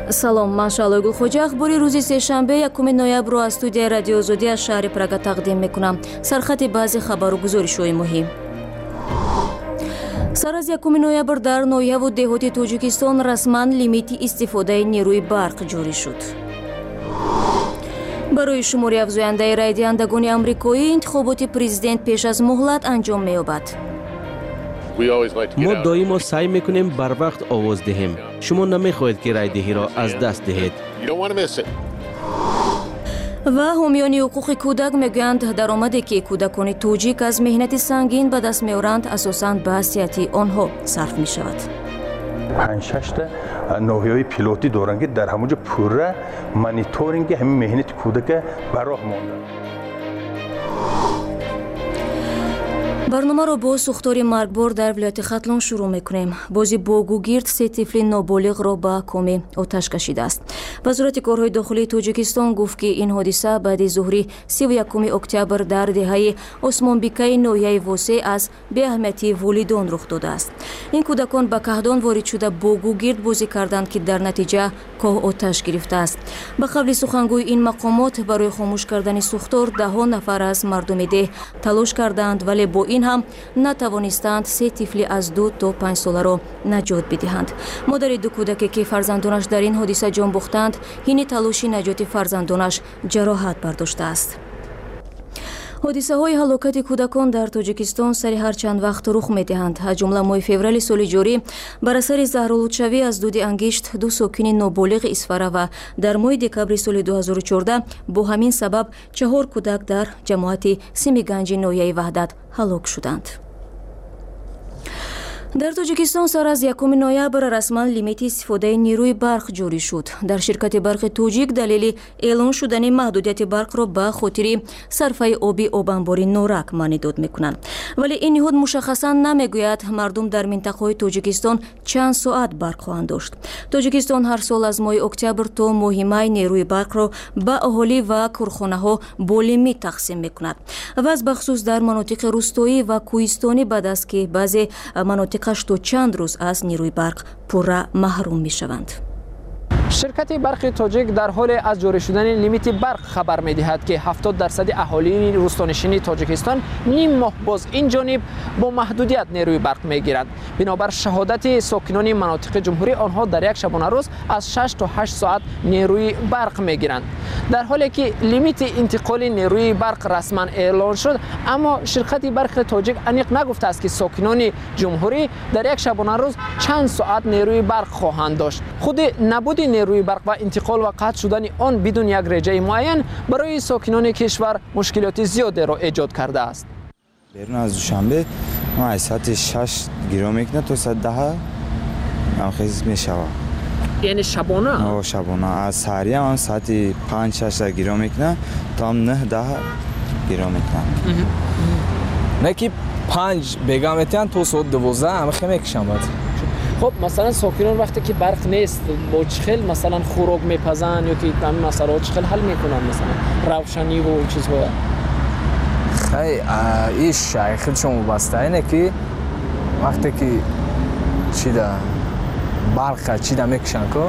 салом, ман Шалой Гулхоҷа. Ахбори рӯзи сешанбе 1 ноябрро аз студияи Радио Озодӣ аз шаҳри Прага тақдим мекунам. Сархати баъзи хабару гузоришҳои муҳим. сар аз 1 ноябр дар ноҳияву деҳоти Тоҷикистон расман лимити истифодаи нерӯи барқ ҷорӣ шуд. барои шумори афзояндаи райдиҳандагони амрикоӣ интихоботи президент пеш аз муҳлат анҷом меёбад. мо доимо саъй мекунем бар вақт овоз диҳем. шумо намехоҳед ки райдиҳиро аз даст диҳед. ва ҳомиёни ҳуқуқи кӯдак мегӯянд даромаде ки кӯдакони тоҷик аз меҳнати сангин ба даст меоранд асосан ба ҳасияти онҳо сарф мешавад. 5-6 ноҳияҳои пилотӣ доранд ки дар ҳамонҷо пурра мониторинги ҳамин меҳнати кӯдака ба роҳ монда. барномаро бо сӯхтори маргбор дар вилояти Хатлон шурӯъ мекунем. бози богугирд 3 тифли ноболиғро ба коми оташ кашидааст. вазорати корҳои дохилии Тоҷикистон гуфт ки ин ҳодиса баъди зуҳри 31 октябр дар деҳаи осмонбикаи ноҳияи Восеъ аз беаҳамиятии волидон рух додааст. ин кӯдакон ба каҳдон ворид шуда богугирд бозӣ карданд ки дар натиҷа коҳ оташ гирифтааст. ба қабли сухангӯи ин мақомот барои хомӯш кардани сӯхтор даҳо нафар аз мардуми деҳ талош карданд, вале бо ин ҳам натавонистанд 3 тифли аз 2 то 5 соларо наҷот бидиҳанд. модари 2 кӯдаке ки фарзандонаш дар ин ҳодиса ҷон бохтанд, ҳини талоши наҷоти фарзандонаш ҷароҳат бардоштааст. ҳодисаҳои ҳалокати кӯдакон дар Тоҷикистон сари ҳар чанд вақт рух медиҳанд. аз ҷумла моҳи феврали соли ҷорӣ бар асари заҳролудшавӣ аз дуди ангишт 2 сокини ноболиғи Исфара ва дар моҳи декабри соли 2014 бо ҳамин сабаб 4 кӯдак дар ҷамоати Симиганҷи ноҳияи Ваҳдат ҳалок шуданд. дар Тоҷикистон сар аз 1 ноябр расман лимити истифодаи нерӯи барқ ҷорӣ шуд. дар ширкати барқи Тоҷик далели эълон шудани маҳдудияти барқро ба хотири сарфаи оби обанбори Норак маънӣ дод мекунанд. вале ин ниҳод мушаххасан намегӯяд мардум дар минтақаҳои Тоҷикистон чанд соат барқ хоҳанд дошт. Тоҷикистон ҳар сол аз моҳи октябр то моҳи май нерӯи барқро ба аҳолӣ ва корхонаҳо бо лимит тақсим мекунад. ваз бахусус дар манотиқи рӯстоӣ ва кӯҳистонӣ баъд аст ки баъзе манотиқ то чанд рӯз аз нерӯи барқ пурра маҳрум мешаванд. ширкати барқи Тоҷик дар ҳоле аз ҷорӣ шудани лимити барқ хабар медиҳад ки 70% аҳолии рӯстонишини Тоҷикистон ним моҳ боз ин ҷониб бо маҳдудият нерӯи барқ мегиранд. бинобар шаҳодати сокинони манотиқи ҷумҳурӣ, онҳо дар як шабона рӯз аз 6 то 8 соат нерӯи барқ мегиранд. дар ҳоле ки лимити интиқоли нерӯи барқ расман эълон шуд, аммо ширкати барқи Тоҷик аниқ нагуфтааст ки сокинони ҷумҳурӣ дар як шабона рӯз чанд соат нерӯи барқ хоҳанд дошт. худи набуди нерӯи барқ ва интиқол ва қатъ шудани он бидуни як реҷаи муайян барои сокинони кишвар мушкилоти зиёдеро эҷод кардааст. берун аз душанбе ма аз соати 6 гиро мекунад то соати 10 намхез мешавад. яъне шабона? шабона. аз саҳриям ҳам соати 5-6 гиро мекунад то ҳам 9-10 гиро мекунад. не ки 5 бега метиҳанд то соати 12 ҳамахе мекишанд. خب مثلا ساکنان وقتی که برق نیست با چه خیل مثلا خوراک میپزن یا که همین مسائل چه خیل حل میکنن مثلا روشنی و این چیزها؟ خیلی این خیلی شما بسته اینه که وقتی که چیده برق چیده میکشن که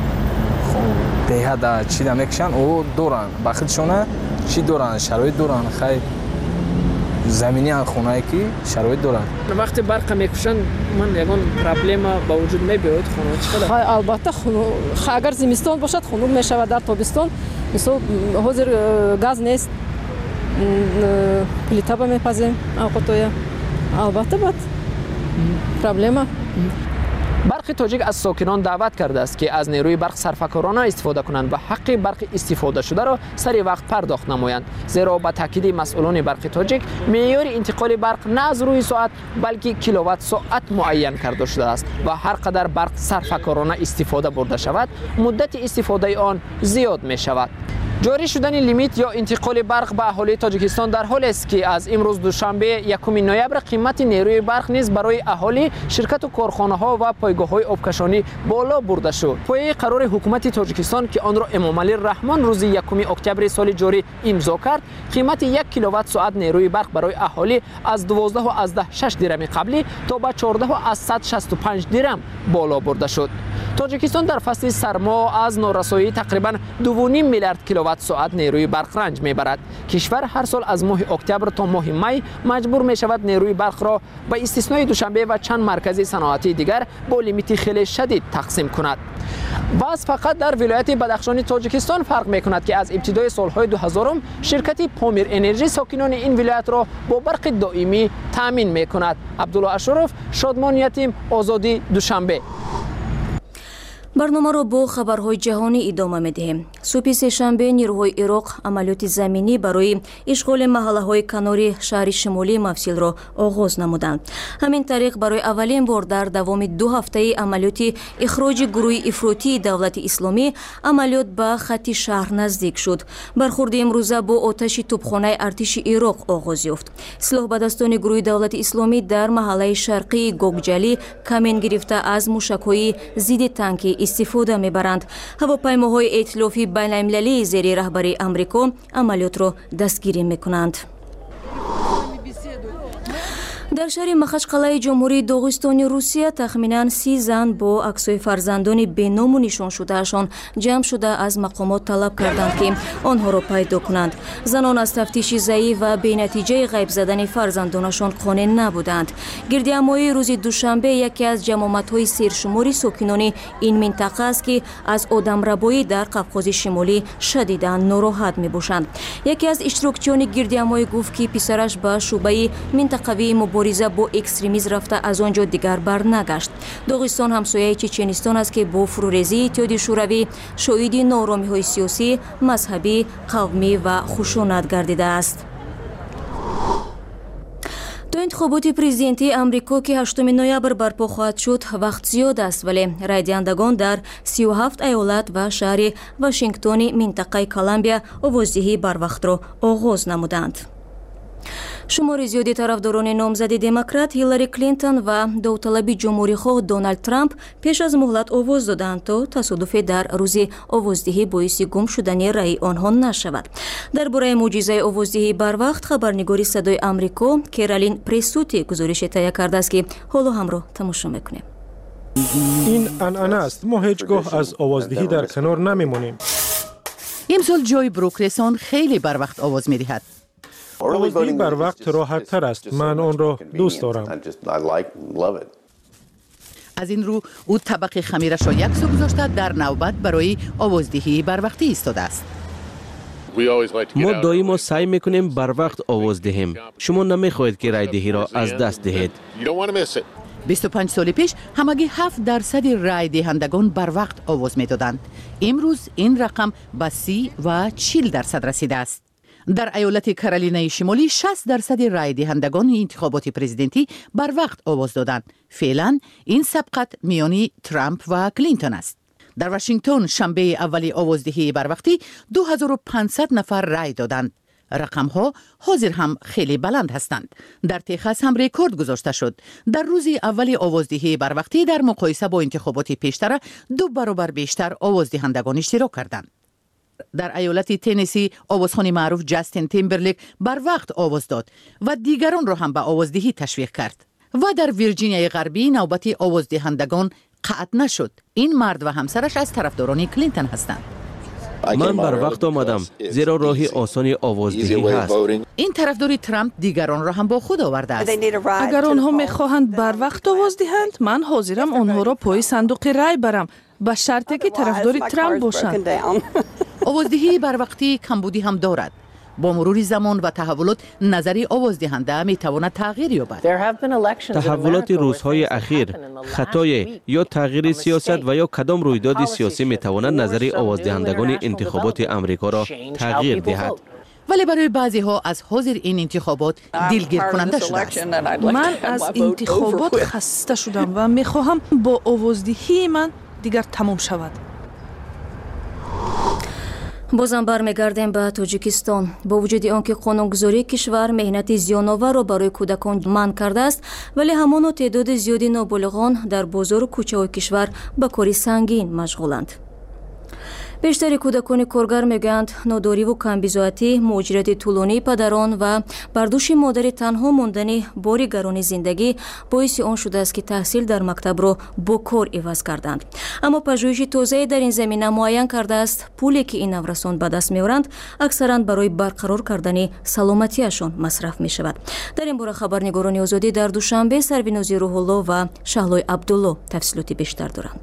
دیها چیده میکشن او دورن با خودشونه چی دورن شرایط دورن خیلی زمینی خونه که شرایط دارن. وقتی برق میکشن من یگان پرابلم با وجود میبیاد خونه چقدر؟ البته اگر زمستان باشد خنک میشود. در تابستان مثلا حاضر گاز نیست پلیتا با میپزیم اوقاتویا البته بعد پرابلم. برق توجیک از ساکنان دعوت کرده است که از نیروی برق صرفه‌کارانه استفاده کنند و حق برق استفاده شده را سری وقت پرداخت نمایند، زیرا با تاکید مسئولان برق توجیک معیار انتقال برق نه از روی ساعت بلکه کیلووات ساعت معین کرده شده است و هر قدر برق صرفه‌کارانه استفاده برده شود مدت استفاده آن زیاد می شود. جاری شدن لیمیت یا انتقال برق به اهالی تاجیکستان در حالی است که از امروز دوشنبه 1 نوامبر قیمت نیروی برق نیز برای اهالی شرکت و کارخانه‌ها و پایگاه‌های آبکشانی بالا برده شد. پایه قرار حکومت تاجیکستان که آن را امامعلی رحمان روز 1 اکتبر سال جاری امضا کرد، قیمت 1 کیلووات ساعت نیروی برق برای اهالی از 12.6 درهم قبلی تا به 14.165 درهم بالا برده شد. تاجیکستان در فصل سرما از نارسایی تقریبا 2.5 میلیارد کیلووات ساعت نیروی برق رنج میبرد. کشور هر سال از ماه اکتبر تا ماه می مجبور می شود نیروی برق را به استثنای دوشنبه و چند مرکز صنعتی دیگر با لیمیت خیلی شدید تقسیم کند. باز فقط در ولایت بدخشان تاجیکستان فرق می کند که از ابتدای سالهای 2000 شرکت پامیر انرژی ساکنان این ولایت را با برق دائمی تامین می کند. عبدالله اشرف، شادمان یتیم، آزادی، دوشنبه. برنامه را با خبرهای جهانی ادامه می‌دهیم. صبح سه‌شنبه نیروهای عراق عملیات زمینی برای اشغال محله‌های کناری شهر شمالی مفصل را آغاز نمودند. همین طریق برای اولین بار در دوام 2 هفته عملیات اخراج گروه افراطی دولت اسلامی عملیات به خط شهر نزدیک شد. برخورد امروزه با آتش توپخانه ارتش عراق آغاز یافت. سلاح به دستان گروه دولت اسلامی در محله شرقی گوگجلی کمین گرفته از موشک‌های ضد تانکی استفاده میبرند. هواپیماهای ائتلافی بین‌المللی زیر رهبری آمریکا عملیات را دستگیری میکنند. در شهر مخشقلعه جمهوری داغستانی روسیه تخمیناً 30 زن با عکس‌های فرزندان بینام و نشان شدهشان جمع شده از مقامات طلب کردند که آنها را پیدا کنند. زنان از تفتیش ضعیف و به نتیجه غیب زدن فرزندانشان قانع نبودند. گردهمایی روز دوشنبه یکی از جماعت‌های سرشماری ساکنان این منطقه است که از آدمربایی در قفقاز شمالی شدیداً ناراحت میباشند. یکی از اشتراکچیان گردهمایی گفت که پسرش به شعبه منطقوی مبارزه با اکستریمیسم رفته از آنجا دیگر برنگشت. داغستان همسایه چچنستان است که با فروریزی اتحاد شوروی شاهد ناآرامی‌های سیاسی، مذهبی، قومی و خشونت گردیده است. تا انتخابات پرزیدنتی آمریکا که 8 نوامبر برپا خواهد شد وقت زیاد است، ولی رای دهندگان در 37 ایالت و شهر واشنگتن منطقه کلمبیا آوازدهی بر وقت را آغاز نمودند. شمار زیادی طرفداران نامزد دموکرات هیلاری کلینتون و داوطلب جمهوری‌خواه دونالد ترامپ پیش از مهلت آواز دادند تا تصادف در روز آوازدهی باعث گم شدن رأی آنها نشود. درباره معجزه آوازدهی بر وقت خبرنگاری صدای آمریکا کیرالین پرستوتی گزارش تهیه کرده است که حالا هم را تماشا می‌کنیم. این عنعنه است. ما هیچگاه از آوازدهی در کنار نمی‌مانیم. امسال جوی بروکرسون خیلی بر وقت آواز می‌دهد. آوازدهی بر وقت راحت تر است. من آن را دوست دارم. از این رو او طبق خمیرش را یک سو گذاشته در نوبت برای آوازدهی بر وقتی ایستاده است. ما دائما سعی میکنیم بر وقت آواز دهیم. شما نمیخواهید که رای دهی را از دست دهید. 25 سال پیش همگی 7% رای دهندگان بر وقت آواز میدادند. امروز این رقم به 30 و 40% رسیده است. در ایالت کارولینای شمالی 60% رای دهندگان انتخابات پرزیدنتی بر وقت آواز دادند. فعلا این سبقت میانی ترامپ و کلینتون است. در واشنگتن شنبه اولی آوازدهی بر وقتی 2500 نفر رای دادند. رقم ها حاضر هم خیلی بلند هستند. در تگزاس هم رکورد گذاشته شد. در روز اولی آوازدهی بر وقتی در مقایسه با انتخابات پیشتر 2 برابر بیشتر آوازدهندگان اشتراک کردند. در ایالت تنسی آوازخوان معروف جاستین تیمبرلیک بر وقت آواز داد و دیگران را هم به آوازدهی تشویق کرد. و در ویرجینیای غربی نوبت آوازدهندگان قطع نشد. این مرد و همسرش از طرفداران کلینتون هستند. من بر وقت آمدم زیرا راهی آسانی آوازدهی هست. این طرفدار ترامپ دیگران را هم با خود آورده است. اگر آنها میخواهند بر وقت آواز دهند من حاضرم آنها را پای صندوق رای برم به شرطی که طرفدار ترامپ باشند. آوازدهی بر وقتی کمبودی هم دارد. با مرور زمان و تحولات نظری آوازدهنده می تواند تغییر یابد. تحولات روزهای اخیر خطای یا تغییر سیاست و یا کدام رویداد سیاسی می تواند نظری آوازدهندگان انتخابات آمریکا را تغییر دهد. ولی برای بعضی ها از حاضر این انتخابات دلگیر کننده شده است. من از انتخابات خسته شدم و می خواهم با آوازدهی من دیگر تمام شود. بازم برمیگردیم به تاجیکستان. با وجود آنکه قانونگذاری کشور مهنت زیان‌آور را برای کودکان منع کرده است، ولی همان تعداد زیادی نابالغان در بازار و کوچه‌های کشور به کار سنگین مشغولند. бештари кӯдакони коргар мегӯянд нодориву камбизоатӣ, муҳоҷирати тӯлонии падарон ва бардӯши модари танҳо мондани бори гарони зиндагӣ боиси он шудааст, ки таҳсил дар мактабро бо кор иваз карданд. Аммо пажӯҳиши тозае дар ин замина муайян кардааст, пуле ки ин наврасон ба даст меоранд аксаран барои барқарор кардани саломатиашон масраф мешавад. дар ин бора хабарнигорони озодӣ дар душанбе Сарвинози Рӯҳулло ва Шаҳлой Абдулло тафсилоти бештар доранд.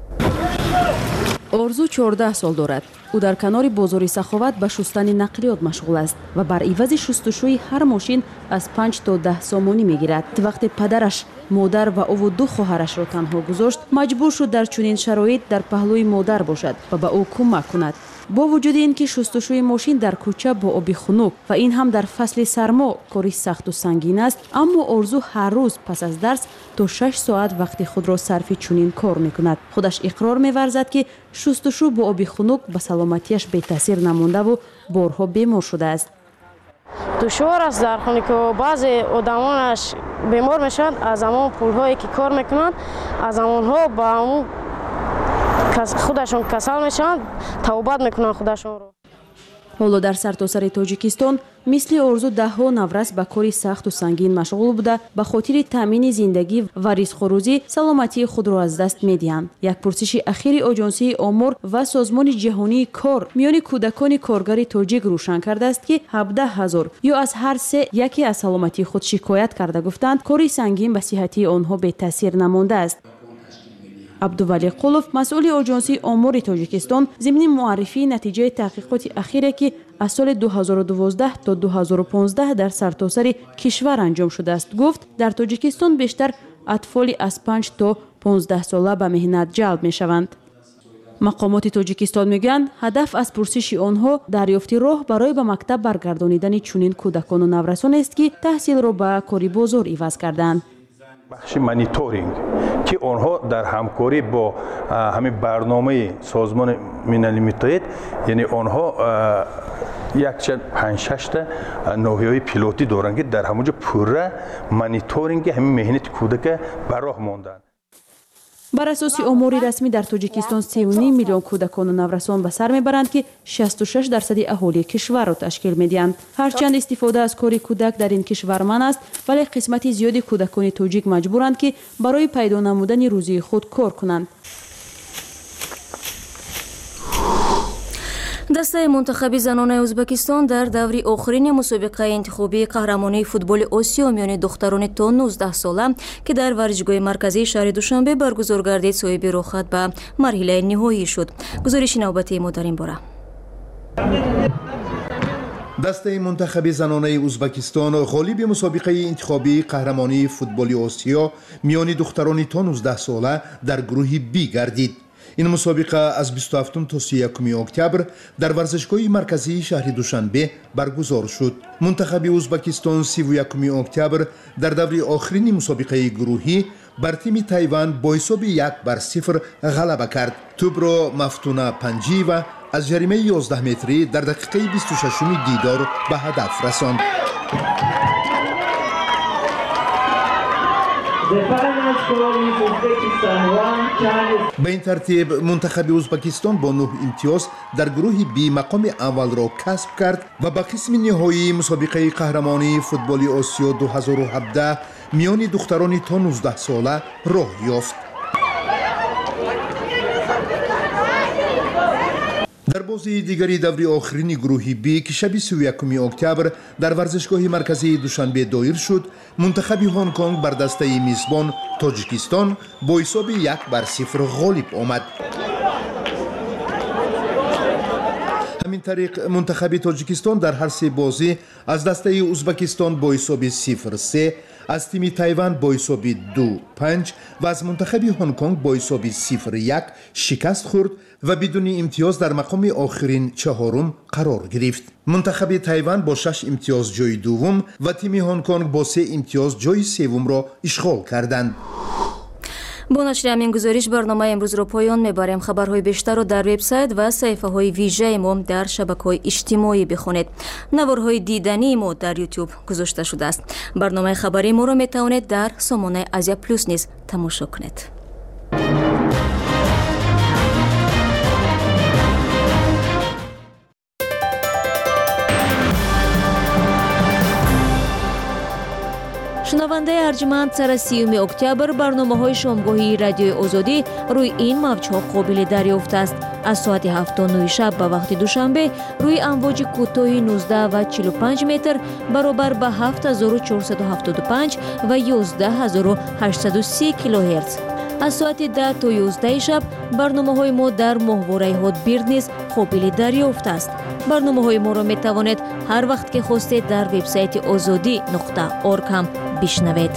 орзу 14 сол дорад. ӯ дар канори бозори Саховат ба шустани нақлиёт машғул аст ва бар ивази шустушӯи ҳар мошин аз 5 то 10 сомонӣ мегирад. вақте падараш, модар ва ову 2 хоҳарашро танҳо гузошт, маҷбур шуд дар чунин шароит дар паҳлӯи модар бошад ва ба ӯ кӯмак кунад. бо вуҷуди ин ки шустушӯи мошин дар кӯча бо оби хунук ва ин ҳам дар фасли сармо кори сахту сангин аст, аммо орзу ҳар рӯз пас аз дарс то 6 соат вақти худро сарфи чунин кор мекунад. худаш иқрор меварзад ки шустушӯ бо оби хунук ба саломатиаш бетаъсир намондаву борҳо бемор шудааст. душвор аст дар хоне ки баъзе одамонаш бемор мешаванд аз ҳамон пулҳое ки кор мекунанд, аз ҳамонҳо ба ҳамон худашон касал мешаванд, тавбат мекунанд худашонро. ҳоло дар сартосари Тоҷикистон мисли орзу даҳҳо наврас ба кори сахту сангин машғул буда ба хотири таъмини зиндагӣ ва ризқурӯзӣ саломатии худро аз даст медиҳанд. як пурсиши ахири Оҷонсии омор ва Созмони ҷаҳонии кор миёни кӯдакони коргари тоҷик рӯшан кардааст, ки 17 000 ё аз ҳар се яке аз саломатии худ шикоят карда гуфтанд, кори сангин ба сиҳатии онҳо бетаъсир намондааст. абдували қулов, масъули Оҷонсии омори Тоҷикистон, зимни муаррифии натиҷаи таҳқиқоти ахире, ки аз соли 2012 то 2015 дар сартосари кишвар анҷом шудааст, гуфт, дар Тоҷикистон бештар атфоли аз 5 то 15 сола ба меҳнат ҷалб мешаванд. мақомоти Тоҷикистон мегӯянд, ҳадаф аз пурсиши онҳо дарёфти роҳ барои ба мактаб баргардонидани чунин кӯдакону наврасонест, ки таҳсилро ба кори бозор иваз карданд. бахши мониторинг ки онҳо дар ҳамкорӣ бо ҳамин барномаи созмони Милали Муттаҳид, яъне онҳо 5-6 та ноҳияҳои пилотӣ доранд, ки дар ҳамонҷо пурра мониторинги ҳамин меҳнати кӯдака ба роҳ монданд. бар асоси омори расмӣ дар Тоҷикистон 3.5 миллион кӯдакону наврасон ба сар мебаранд, ки 66% аҳолии кишварро ташкил медиҳанд. ҳарчанд истифода аз кори кӯдак дар ин кишвар ман аст, вале қисмати зиёди кӯдакони тоҷик маҷбуранд, ки барои пайдо намудани рӯзии худ кор кунанд. дастаи мунтахаби занонаи Ӯзбекистон дар даври охирини мусобиқаи интихобии қаҳрамонии футболи Осиё миёни духтарони то 19 сола, ки дар варзишгоҳи марказии шаҳри Душанбе баргузор гардид, соҳиби рохат ба марҳилаи ниҳоӣ шуд. гузориши навбатии мо дар ин бора. дастаи мунтахаби занонаи Ӯзбекистон ғолиби мусобиқаи интихобии қаҳрамонии футболи Осиё миёни духтарони то 19 сола дар гурӯҳи Б гардид. ин мусобиқа аз 27 то 31 октябр дар варзишгоҳи марказии шаҳри Душанбе баргузор шуд. мунтахаби Ӯзбекистон 31 октябр дар даври охирини мусобиқаи гурӯҳӣ бар тими Тайван бо ҳисоби 1-0 ғалаба кард. тӯбро Мафтуна Панҷиева аз ҷаримаи 11 метрӣ дар дақиқаи 26 дидор ба ҳадаф расонд. ба ин тартиб мунтахаби Ӯзбекистон бо 9 имтиёз дар гурӯҳи Б мақоми аввалро касб кард ва ба қисми ниҳоии мусобиқаи қаҳрамонии футболи Осиё 2017 миёни духтарони то 19 сола роҳ ёфт. дар бозии дигари даври охирини гурӯҳи Б, ки шаби 31 октябр дар варзишгоҳи марказии Душанбе доир шуд, мунтахаби Ҳонконг бар дастаи мизбон Тоҷикистон бо ҳисоби 1-0 ғолиб омад. ҳамин тариқ мунтахаби Тоҷикистон дар ҳар се бозӣ аз дастаи Ӯзбекистон бо ҳисоби 0-3, аз тими Тайван бо ҳисоби 2-5 ва аз мунтахаби Ҳонконг бо ҳисоби 0-1 шикаст хӯрд ва бидуни имтиёз дар мақоми охирин чаҳорум қарор гирифт. мунтахаби Тайван бо 6 имтиёз ҷои дуввум ва тими Ҳонконг бо 3 имтиёз ҷои севумро ишғол карданд. бо нашри ҳамин гузориш барномаи имрӯзро поён мебарем. хабарҳои бештарро дар вебсайт ва саҳифаҳои вижаи мо дар шабакаҳои иҷтимоӣ бихонед. наворҳои дидании мо дар YouTube гузошта шудааст. барномаи хабарии моро метавонед дар сомонаи Азия Плюс низ тамошо кунед. шунавандаи арҷманд сара 30 октябр барномаҳои шомгоҳии радиои озодӣ рӯи ин мавҷҳо қобили дарёфт аст. аз соати 7:09 шаб ба вақти душанбе рӯи амвоҷи кӯтоҳи 19 ва 45 метр баробар ба 7475 ва 11830 килоҳерц. аз соати 10 то 11 шаб барномаҳои мо дар моҳвораи ҳотбирд низ қобили дарёфт аст. барномаҳои моро метавонед ҳар вақт ки хостед дар вебсайти озодӣ.орг ҳам бишнавед.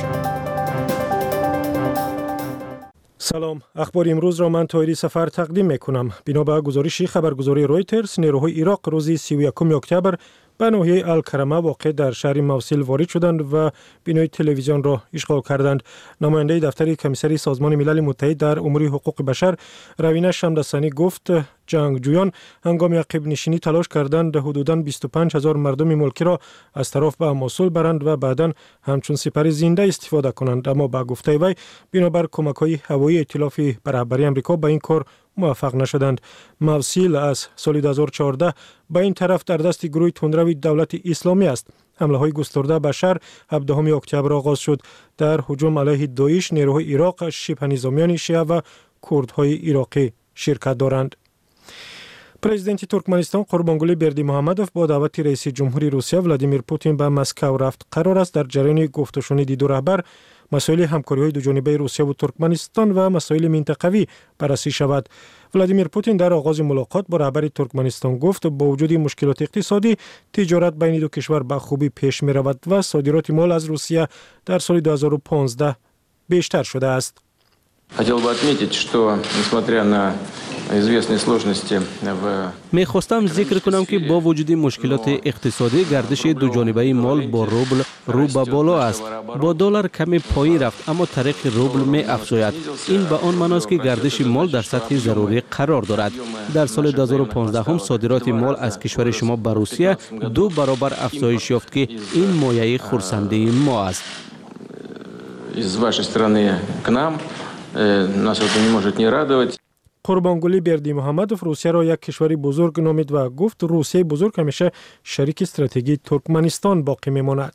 салом, ахбори имрӯзро ман Тоҳири Сафар тақдим мекунам. бино ба гузориши хабаргузории Reuters, нерӯҳои Ироқ рӯзи 31 октябр ба ноҳияи Ал-Карама воқеъ дар шаҳри Мавсил ворид шуданд ва бинои телевизионро ишғол карданд. намояндаи дафтари комиссари Созмони Милали Муттаҳид дар умури ҳуқуқи башар Равина Шамдасанӣ гуфт, ҷангҷӯён ҳангоми ақибнишинӣ талош карданд ҳудудан 25,000 мардуми мулкиро аз тароф ба Мосул баранд ва баъдан ҳамчун сипари зинда истифода кунанд. аммо ба гуфтаи вай, бинобар кӯмакҳои ҳавоии Эътилофи ба раҳбарии Амрико ба ин кор муваффақ нашуданд. Мавсил аз соли 2014 ба ин тараф дар дасти гурӯҳи тунрави давлати исломӣ аст. ҳамлаҳои густурда ба шаҳр 17 октябр оғоз шуд. дар ҳуҷум алайҳи Доиш нерӯҳои Ироқ, шибҳанизомиёни шиа ва курдҳои ироқӣ ширкат доранд. президенти Туркманистон Қурбонгулӣ Бердимуҳаммадов бо даъвати раиси ҷумҳури Русия Владимир Путин ба Москав рафт. қарор аст дар ҷараёни гуфтушуниди ду раҳбар масоили ҳамкориҳои дуҷонибаи Русияву Туркманистон ва масоили минтақавӣ баррасӣ шавад. Владимир Путин дар оғози мулоқот бо раҳбари Туркманистон гуфт, бо вуҷуди мушкилоти иқтисодӣ, тиҷорат байни ду кишвар ба хубӣ пеш меравад ва содироти мол аз Русия дар соли 2015 бештар шудааст. Хотел бы отметить, что несмотря на известные сложности мехостам зикр кунам ки бо вуҷуди мушкилоти иқтисодӣ гардиши дуҷонибаи мол бо рубл рӯ ба боло аст. бо доллар каме поин рафт, аммо тариқи рубл меафзояд. ин ба он маъност ки гардиши мол дар сатҳи зарурӣ қарор дорад. дар соли 2015 содироти мол аз кишвари шумо ба Русия 2 баробар афзоиш ёфт ки ин мояи хурсандии мо аст. Из вашей страны к нам нас это не может не радовать. Қурбонгулӣ Бердимуҳаммадов Русияро як кишвари бузург номид ва гуфт, Русияи бузург ҳамеша шарики стратегии Туркманистон боқӣ мемонад.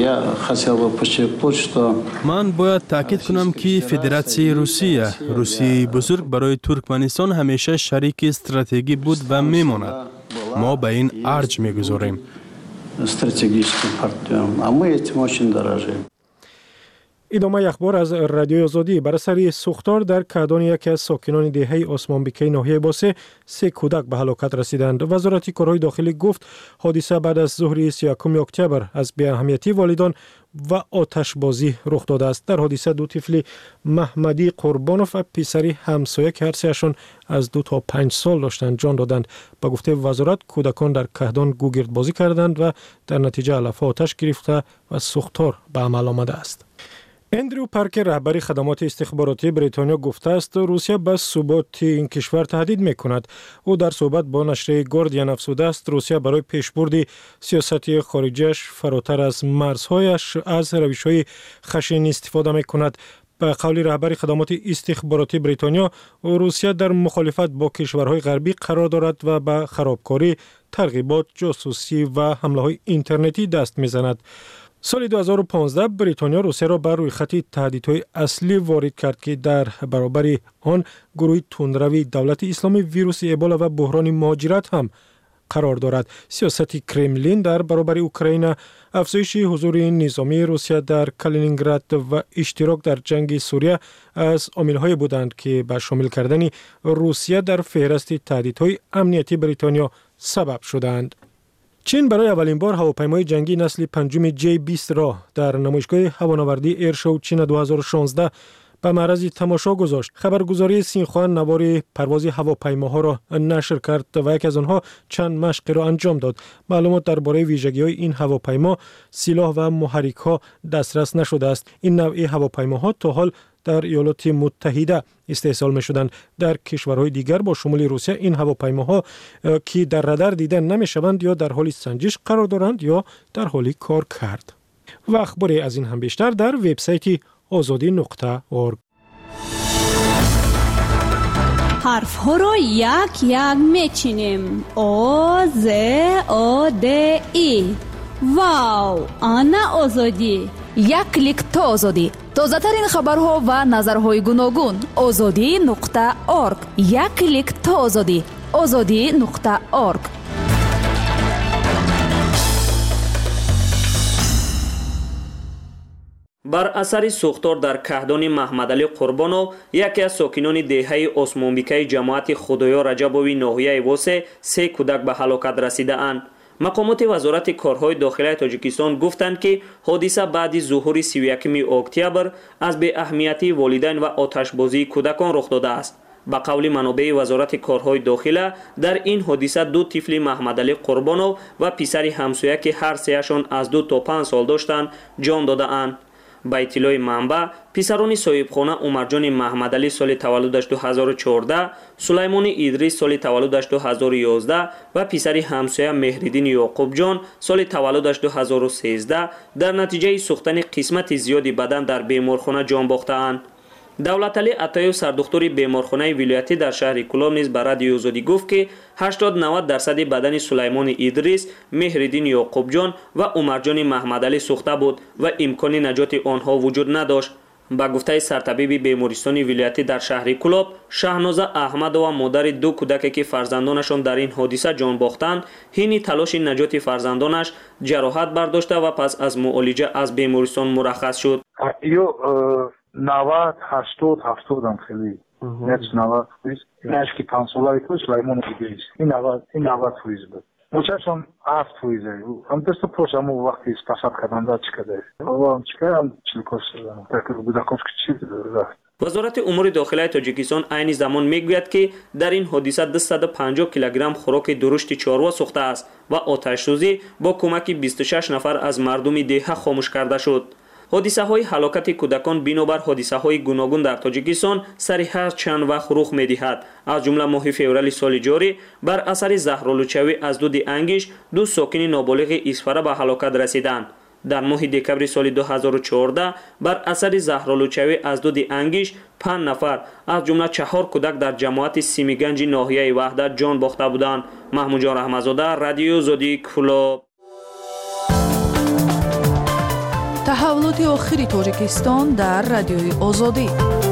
ман бояд таъкид кунам ки Федератсияи Русияи бузург барои Туркманистон ҳамеша шарики стратегӣ буд ва мемонад. мо ба ин арҷ мегузорем. идомаи ахбор аз радиои Озодӣ. бар асари сӯхтор дар каҳдони яке аз сокинони деҳаи Осмонбикаи ноҳияи Босе 3 кӯдак ба ҳалокат расиданд. вазорати корҳои дохилӣ гуфт, ҳодиса баъд аз зуҳри 31 октябр аз беаҳамиятии волидон ва оташбозӣ рух додааст. дар ҳодиса ду тифли Маҳмадӣ Қурбонов ва писари ҳамсоя ки ҳарсеашон аз 2 то 5 сол доштанд ҷон доданд. ба гуфтаи вазорат, кӯдакон дар каҳдон гугирдбозӣ карданд ва дар натиҷа алафҳо оташ гирифта ва сӯхтор ба амал омадааст. Эндрю Паркер, раҳбари хадамоти истихборотии Бритониё, гуфтааст, Русия ба суботи ин кишвар таҳдид мекунад. ӯ дар суҳбат бо нашри Guardian афзудааст, Русия барои пешбурди сиёсати хориҷияш фаротар аз марзҳояш аз равишҳои хашин истифода мекунад. ба қавли раҳбари хадамоти истихборотии Бритониё, Русия дар мухолифат бо кишварҳои ғарбӣ қарор дорад ва ба харобкорӣ, тарғибот, ҷосусӣ ва ҳамлаҳои интернетӣ даст мезанад. соли 2015 Бритониё Русияро ба рӯйхати таҳдидҳои аслӣ ворид кард ки дар баробари он гурӯҳи тунравии давлати исломӣ, вируси Эбола ва буҳрони муҳоҷират ҳам қарор дорад. сиёсати Кремлин дар баробари Украина, афзоиши ҳузури низомии Русия дар Калининград ва иштирок дар ҷанги Сурия аз омилҳое буданд ки ба шомил кардани Русия дар феҳристи таҳдидҳои амнияти Бритониё сабаб шуданд. чин барои аввалин бор ҳавопаймои ҷангии насли панҷуми J-20-ро дар намоишгоҳи ҳавонавардии Эршоу Чина 2016 ба маърази тамошо гузошт. хабаргузории Синхуа навори парвози ҳавопаймоҳоро нашр кард ва яке аз онҳо чанд машқеро анҷом дод. маълумот дар бораи вижагиҳои ин ҳавопаймо, силоҳ ва муҳаррикҳо дастрас нашудааст. ин навъи ҳавопаймоҳо то ҳол дар Иёлоти Муттаҳида истеҳсол мешуданд. дар кишварҳои дигар бо шумули Русия ин ҳавопаймоҳо ки дар радар дида намешаванд ё дар ҳоли санҷиш қарор доранд ё дар ҳоли кор кард. ва ахборе аз ин ҳам бештар дар вебсайти озодӣ.орг. ҳарфҳоро як як мечинем. О З О Д И. Вау, ана озодӣ. یک کلیک تا آزادی. تازه‌ترین خبرها و نظرهای گوناگون. azadi.org. یک کلیک تا آزادی. azadi.org. بر اثر سوختار در کهدان محمدعلی قربانو، یکی از ساکنان دهه عثمانبیکه جماعت خدایا رجبوی ناحیه واسه 3 کودک به هلاکت رسیده اند. مقامات وزارت کارهای داخلی تاجیکستان گفتند که حادثه بعد ظهور 31 اکتبر از بی اهمیتی والدین و آتشبازی کودکان رخ داده است. با قول منابع وزارت کارهای داخلی، در این حادثه 2 طفل محمدعلی قربانو و پسر همسایه که هر سهشان از 2 تا 5 سال داشتند جان داده اند. با اطلاع منبع، پسران صاحبخانه عمرجان محمدعلی سال تولدش 2014، سلیمان ادریس سال تولدش 2011 و پسر همسایه مهردین یعقوب جان سال تولدش 2013 در نتیجه سوختن قسمت زیادی بدن در بیمارخانه جان باختند. دولتعلی عطایو سردختور بیمارخانه ولایتی در شهر کلاب نیز به رادیو آزادی گفت که 80-90% بدن سلیمان ادریس، مهردین یعقوب جان و عمرجان محمدعلی سوخته بود و امکان نجات آنها وجود نداشت. با گفته سرطبیب بیمارستان ولایتی در شهر کلاب، شهنازه احمد و مادر 2 کودکی که فرزندانشان در این حادثه جان باختند، حین تلاش نجات فرزندانش جراحت برداشته و پس از معالجه از بیمارستان مرخص شد. 90 80 70 هم خیلی net 90 فویز اینش که 5 ساله که سلیمان ادریس این 90 فویز بود مچشون 7 فویزه هم دست پرسم وقتی استفاده کردن دا چیکاره هم چیکارم چیکار شدن فکر بودم که چی وزارت امور داخلی تاجیکستان عین زمان میگوید که در این حادثه 250 کیلوگرم خوراک درشت چاروا سوخته است و آتش سوزی با کمک 26 نفر از مردم دهه خاموش کرده شد. حادثه های هلاکت کودکان بنابر حادثه های گوناگون در تاجیکستان سریع چند وقت رخ می‌دهد. از جمله ماه فوریه سال جاری بر اثر زهرآلودشوی از دود انگیش 2 ساکن نابالغ اسفره به هلاکت رسیدند. در ماه دکمبر سال 2014 بر اثر زهرآلودشوی از دود انگیش 5 نفر از جمله 4 کودک در جماعت سیمیگنج ناحیه وحدت جان باخته بودند. محمود جان رحمت‌زاده، رادیو آزادی کلاب. تحولات آخری تاجیکستان در رادیوی آزادی.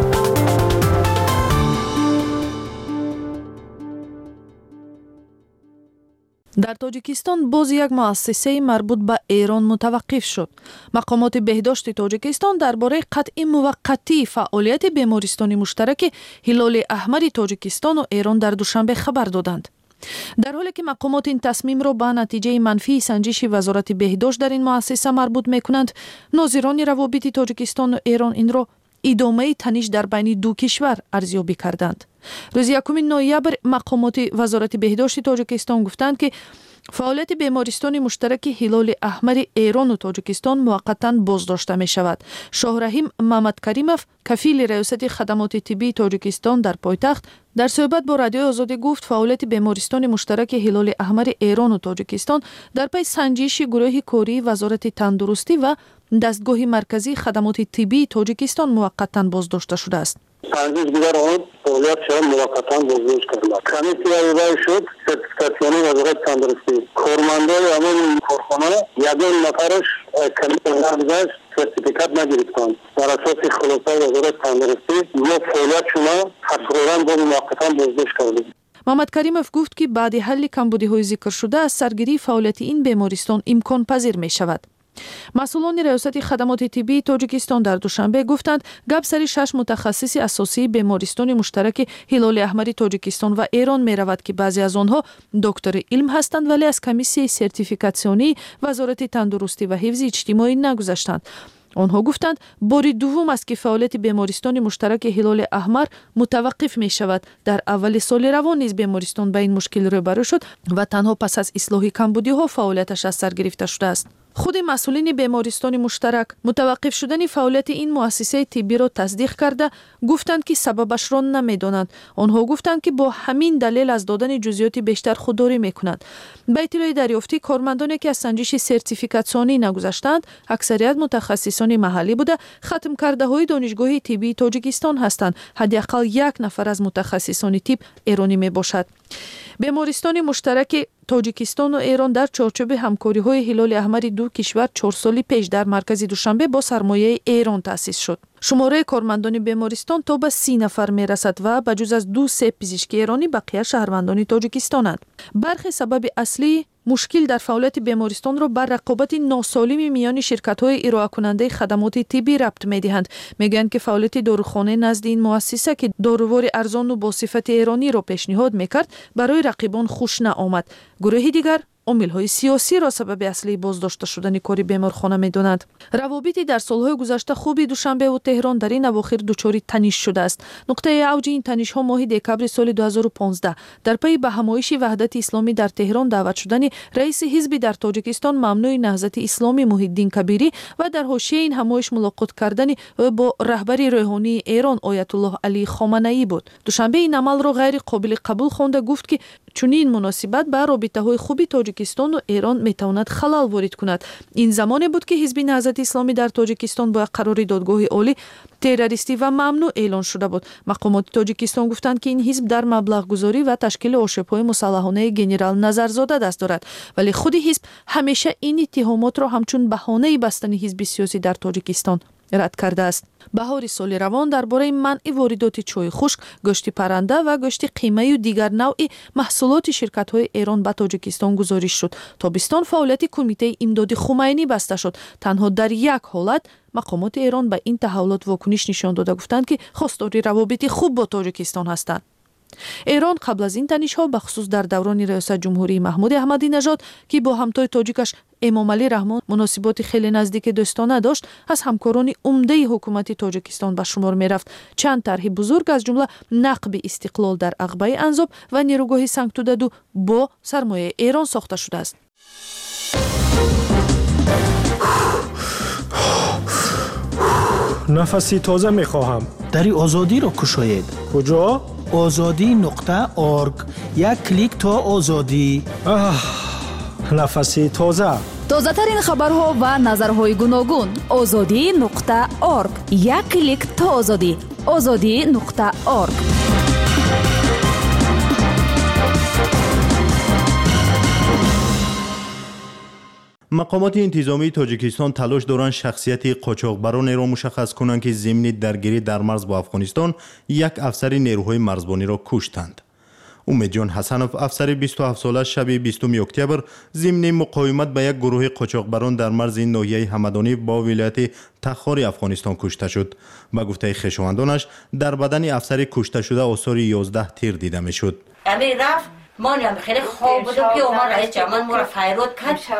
در تاجیکستان باز یک مؤسسه مربوط به ایران متوقف شد. مقامات بهداشت تاجیکستان درباره قطع موقتی فعالیت بیمارستان مشترک هلال احمر تاجیکستان و ایران در دوشنبه خبر دادند. در حالی که مقامات این تصمیم را به نتیجه منفی سنجش وزارت بهداشت در این مؤسسه مربوط می‌کنند، ناظران روابط تاجیکستان و ایران این را ادامه تنش در بین 2 کشور ارزیابی کردند. روز 1 نوامبر مقامات وزارت بهداشت تاجیکستان گفتند که فعالیت بیمارستان مشترک هلال احمر ایران و تاجیکستان موقتا بازداشته می شود. شاه رحیم محمد کریموف کفیل ریاست خدمات طبی تاجیکستان در پایتخت در صحبت با رادیو آزادی گفت فعالیت بیمارستان مشترک هلال احمر ایران و تاجیکستان در پی سنجش گروه کاری وزارت تندرستی و دستگاه مرکزی خدمات طبی تاجیکستان موقتا بازداشته شده است. سنجش دیگر آن فعالیت شما موقتا بازداشت کرد. کمیته اداره شد سرتیفیکاسیون وزارت تندرستی. کارمندای همون کارخانه یگان نفرش کمیته اداره سرتیفیکات نگرفتند. بر اساس خلاصه وزارت تندرستی ما فعالیت شما حقیقتا با موقتا بازداشت کردیم. محمد کریموف گفت که بعد حل کمبودی‌های ذکر شده از سرگیری فعالیت این بیمارستان امکان پذیر می شود. مسئولان ریاست خدمات طبی تاجیکستان در دوشنبه گفتند گپ سر 6 متخصص اساسی بیمارستان مشترک هلال احمر تاجیکستان و ایران می رود که بعضی از آنها دکتر علم هستند ولی از کمیسیون سرتیفیکاسیونی وزارت تندرستی و حفظ اجتماعی نگذشتند. آنها گفتند بار دوم است که فعالیت بیمارستان مشترک هلال احمر متوقف می شود. در اول سال روان نیز بیمارستان به این مشکل روبرو شد و تنها پس از اصلاح کمبودی‌ها فعالیتش از سر گرفته شده است. خود مسئولین بیمارستان مشترک متوقف شدن فعالیت این مؤسسه طبی را تصدیق کرده گفتند که سببش را نمی‌دانند. آنها گفتند که با همین دلیل از دادن جزئیات بیشتر خودداری می‌کنند. به اطلاع دریافتی کارمندانی که از سنجش سرتیفیکاسیونی نگذشتند اکثریت متخصصان محلی بوده ختم کرده‌های دانشگاه طبی تاجیکستان هستند. حداقل 1 نفر از متخصصان طب ایرانی میباشد. بیمارستان مشترک تاجیکستان و ایران در چارچوب همکاری‌های هلال احمر دو کشور 4 سال پیش در مرکز دوشنبه با سرمایه ایران تأسیس شد. شماره کارمندان بیمارستان تا به 30 نفر میرسد و بجز از 2 پزشک ایرانی بقیه شهروندان تاجیکستانند. برخی سبب اصلی مشکل در فعالیت بیمارستان را بر رقابت ناسالم میان شرکت‌های ارائه کننده خدمات طبی ربط می‌دهند. میگویند که فعالیت داروخانه نزد این مؤسسه که دارووار ارزان و با صفت ایرانی را پیشنهاد می‌کرد برای رقیبان خوش نآمد. گروه دیگر عامل‌های سیاسی را سبب اصلی بازداشته شدن کار بیمارخانه می‌دانند. روابطی در سال‌های گذشته خوبی دوشنبه و تهران در این اواخر دچار تنش شده است. نقطه اوج این تنش‌ها ماه دکبر سال 2015 در پی به همایش وحدت اسلامی در تهران دعوت شدن رئیس حزب در تاجیکستان ممنوع نهضت اسلامی محی‌الدین کبیری و در حاشیه این همایش ملاقات کردن با رهبر روحانی ایران آیت الله علی خامنه‌ای بود. دوشنبه این عمل را غیر قابل قبول خوانده گفت که چنین مناسبت به رابطه‌های خوبی تاجیکستان و ایران میتواند خلل وارد کند. این زمانی بود که حزب نهضت اسلامی در تاجیکستان با قرار دادگاه عالی تروریستی و ممنوع اعلان شده بود. مقامات تاجیکستان گفتند که این حزب در مبلغ گذاری و تشکیل آشوب‌های مسلحانه گنرال نظرزاده دست دارد، ولی خود حزب همیشه این اتهامات را همچون بهانه بستن حزب سیاسی در تاجیکستان رد کرده است. بهار سال روان درباره منع واردات چای خشک، گوشت پرنده و گوشت قیمه و دیگر نوع محصولات شرکت‌های ایران به تاجیکستان گزارش شد. تابستان فعالیت کمیته امداد خمینی بسته شد. تنها در یک حالت مقامات ایران به این تحولات واکنش نشان داده گفتند که خواستار روابط خوب با تاجیکستان هستند. ایران قبل از این تنش‌ها به خصوص در دوران ریاست جمهوری محمود احمدی نژاد که با همتای تاجیکش امام علی رحمان مناسبات خیلی نزدیک دوستانه داشت، از همکاران عمده حکومت تاجیکستان به شمار می‌رفت. چند طرح بزرگ از جمله نقب استقلال در عقبه انزاب و نیروگاه سنگتوددو با سرمایه ایران ساخته شده است. نفسی تازه می‌خواهم. دری آزادی را کشاید. کجا؟ azadi.org. یک کلیک تا آزادی. نفسی تازه. تازه ترین خبرها و نظرهای گوناگون. azadi.org. یک کلیک تا آزادی. azadi.org. مقامات انتظامی تاجیکستان تلاش دارند شخصیت قاچاقبران را مشخص کنند که ضمن درگیری در مرز با افغانستان یک افسر نیروهای مرزبانی را کشتند. امیدجان حسنوف افسر 27 ساله شب 20 اکتبر ضمن مقاومت به یک گروه قاچاقبران در مرز ناحیه همدانی با ولایت تخار افغانستان کشته شد. به گفته خویشاوندانش در بدن افسر کشته شده آثار 11 تیر دیده میشد. من هم خیلی خواب بودم که اومد رئیس جمعیت ما را فیرود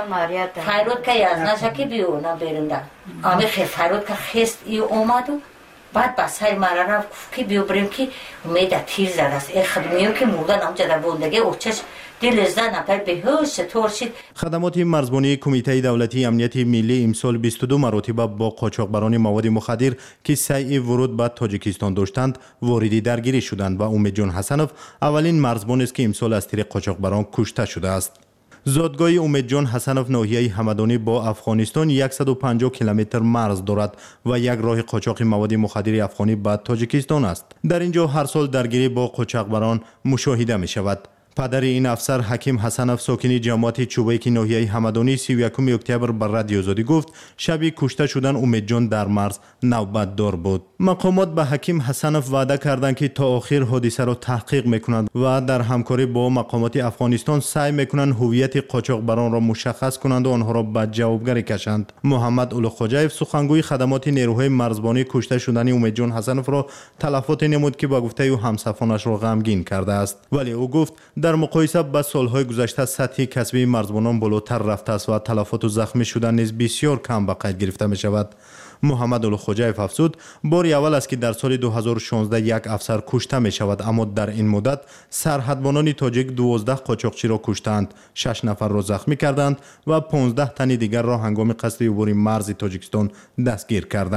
کرد از نشه که بیونه برنده امی فیرود کرد خیست ای اومد و بعد بس های مرا رفت که بیو بریم که امید تیر زده است ای خدمیو که موردن همجا در بوندگی اوچش دل زن اپر به هوش طور شد. خدمات مرزبانی کمیته دولتی امنیت ملی امسال 22 مراتبه با قاچاقبران مواد مخدر که سعی ورود به تاجیکستان داشتند وارد درگیری شدند و امیدجان حسنوف اولین مرزبان است که امسال از طریق قاچاقبران کشته شده است. زادگاه امیدجان حسنوف ناحیه همدانی با افغانستان 150 کیلومتر مرز دارد و یک راه قاچاق مواد مخدر افغانی به تاجیکستان است. در اینجا هر سال درگیری با قاچاقبران مشاهده می شود. پدر این افسر حکیم حسنوف ساکن جماعت چوبک ناحیه همدانی 31 اکتبر بر رادیو آزادی گفت شبی کشته شدن امیدجان در مرز نوبت دار بود. مقامات به حکیم حسنوف وعده کردند که تا آخر حادثه را تحقیق میکنند و در همکاری با مقامات افغانستان سعی میکنند هویت قاچاقبران را مشخص کنند و آنها را به جوابگری کشند. محمد اولوخوجایف سخنگوی خدمات نیروهای مرزبانی کشته شدن امیدجان حسنوف را تلفات نمود که با گفته او همسفانش را غمگین کرده است، ولی او گفت در مقایسه با سالهای گذشته سطح کسبی مرزبانان بالاتر رفته است و تلفات و زخمی شدن نیز بسیار کم به قید گرفته می شود. محمد اولوخوجایف افزود باری اول است که در سال 2016 یک افسر کشته می شود، اما در این مدت سرحدبانان تاجیک 12 قاچاقچی را کشتند، 6 نفر را زخمی کردند و 15 تن دیگر را هنگام قصد عبور مرز تاجیکستان دستگیر کردند.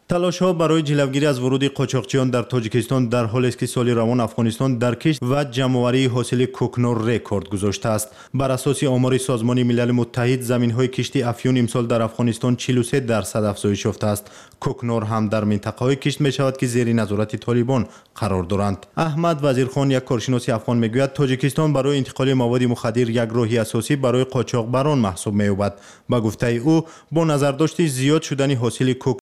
تلاش‌ها برای جلوگیری از ورود قاچاقچیان در تاجیکستان در حالی است که سال روان افغانستان در کشت و جمع‌آوری حاصل کوکنور رکورد گذاشته است. بر اساس آمار سازمان ملل متحد زمین‌های کشتی افیون امسال در افغانستان 43% افزایش یافته است. کوکنور هم در منطقه‌های کشت می‌شود که زیر نظارت طالبان قرار دارند. احمد وزیرخان، یک کارشناس افغان، میگوید تاجیکستان برای انتقال مواد مخدر یک راهی اساسی برای قاچاقبران محسوب می‌یابد. با گفته او با نظر داشت زیاد شدن حاصل